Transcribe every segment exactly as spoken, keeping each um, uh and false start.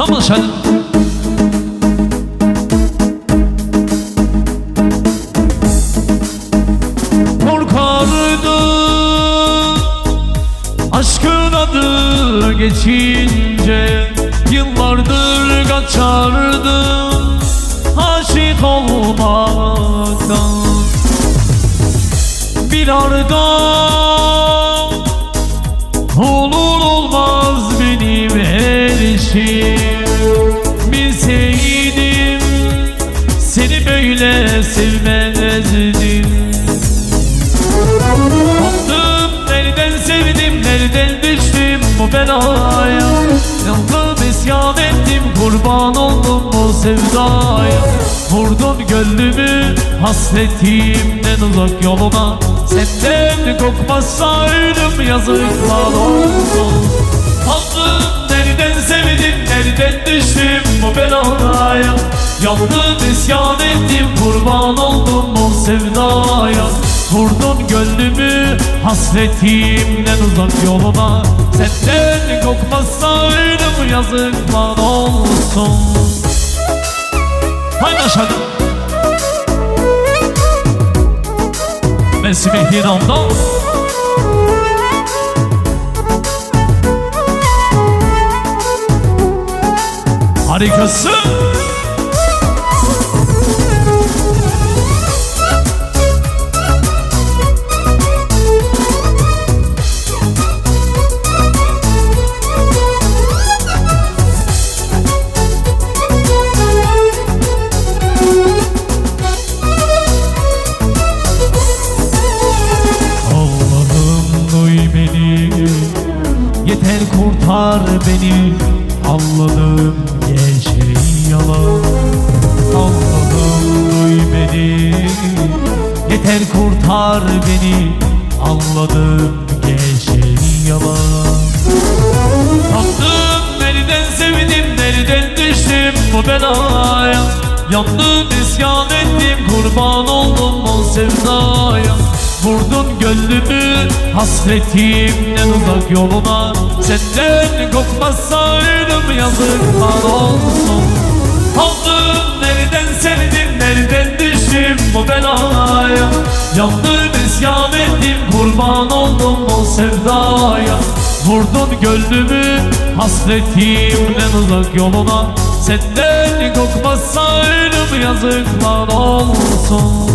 Tamam şahane. Korkardım aşkın adı geçince, yıllardır kaçardım aşık olmaktan. Bir arada olur olmaz benim her şeyim. Bilseydim seni böyle sevmezdim. Baktım nereden sevdim, nereden düştüm bu belaya. Yandım isyan ettim, kurban oldum bu sevdaya. Vurdun gönlümü hasretimden uzak yoluna. Senden kokmasaydım yazıklar olsun. Baktım nereden sevdim, nereden düştüm bu belaya. Yandım isyan ettim, kurban oldum bu sevdaya. Vurdun gönlümü hasretimden uzak yoluna. Senden kokmasaydım yazıklar olsun. Haydi aşağıda. Ben Simehli'nin ondan. Harikasın. Yeter kurtar beni, Allah'ım gerçeği yalan. Allah'ım duy beni, yeter kurtar beni, Allah'ım gerçeği yalan. Baktım nereden sevdim, nereden düştüm bu belaya. Yandım isyan ettim, kurban oldum o sevdaya. Vurdun gönlümü hasretimden uzak yoluna. Senden kokmasaydım yazıklar olsun. Aldım nereden sevdim, nereden düştüm bu belaya. Yandım isyan ettim, kurban oldum o sevdaya. Vurdun gönlümü hasretimden uzak yoluna. Senden kokmasaydım yazıklar olsun.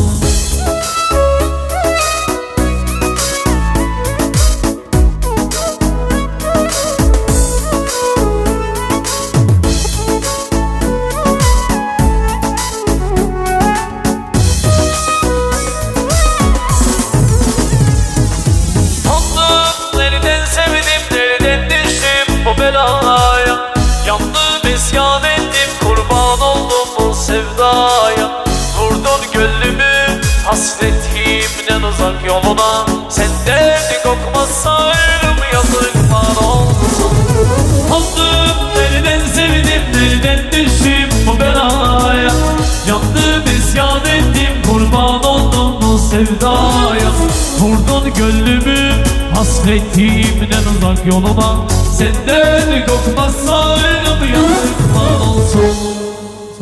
Yandım isyan ettim, kurban oldum bu sevdaya. Vurdun gönlümü hasretimden uzak yoluna. Senden kokmasaydım yazıklar olsun. Aldım nereden sevdim, nereden düştüm bu belaya. Yandım isyan ettim, kurban oldum bu sevdaya. Vurdun gönlümü hasretimden uzak yoluna. Senden kokmasaydım yazıklar olsun.